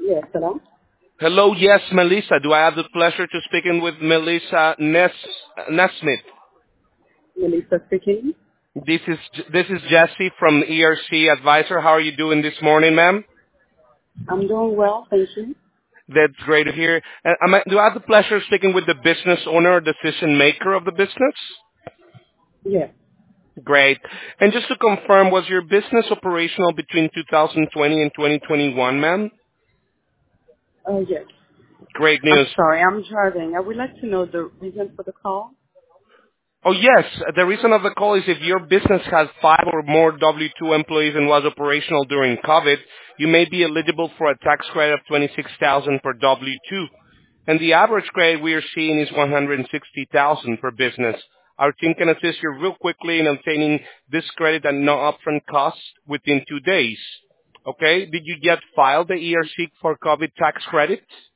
Yes, hello. Hello, yes, Melissa. Do I have the pleasure to speaking with Melissa Nesmith? Melissa speaking. This is Jesse from ERC Advisor. How are you doing this morning, ma'am? I'm doing well, thank you. That's great to hear. Do I have the pleasure of speaking with the business owner or decision maker of the business? Yes. Great. And just to confirm, was your business operational between 2020 and 2021, ma'am? Yes. Great I'm news. sorry, I'm driving. I would like to know the reason for the call. Oh, yes. The reason of the call is if your business has 5 or more W-2 employees and was operational during COVID, you may be eligible for a tax credit of $26,000 per W-2. And the average credit we are seeing is $160,000 per business. Our team can assist you real quickly in obtaining this credit at no upfront cost within 2 days. Okay? Did you yet file the ERC for COVID tax credit?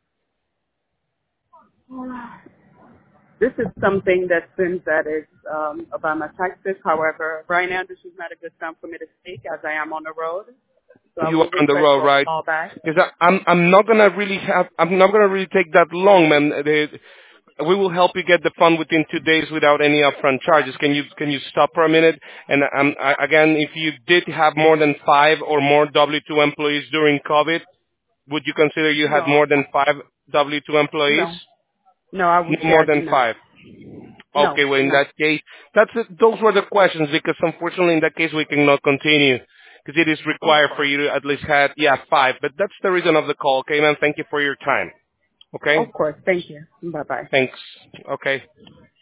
This is something that seems that is about my taxes. However, right now this is not a good time for me to speak as I am on the road. So I You will are on the request road, for a right? call back. Because I'm not gonna really take that long, man. We will help you get the fund within 2 days without any upfront charges. Can you stop for a minute? And again, if you did have more than 5 or more W-2 employees during COVID, would you consider you had No, more than 5 W-2 employees? no, no. I would No say more I do than not. 5. No, Okay, well, in no. that case, those were the questions because unfortunately in that case we cannot continue because it is Of required for course, you to at least have, 5. But that's the reason of the call, okay, man? Thank you for your time. Okay? of course. Thank you. Bye bye. Thanks. Okay.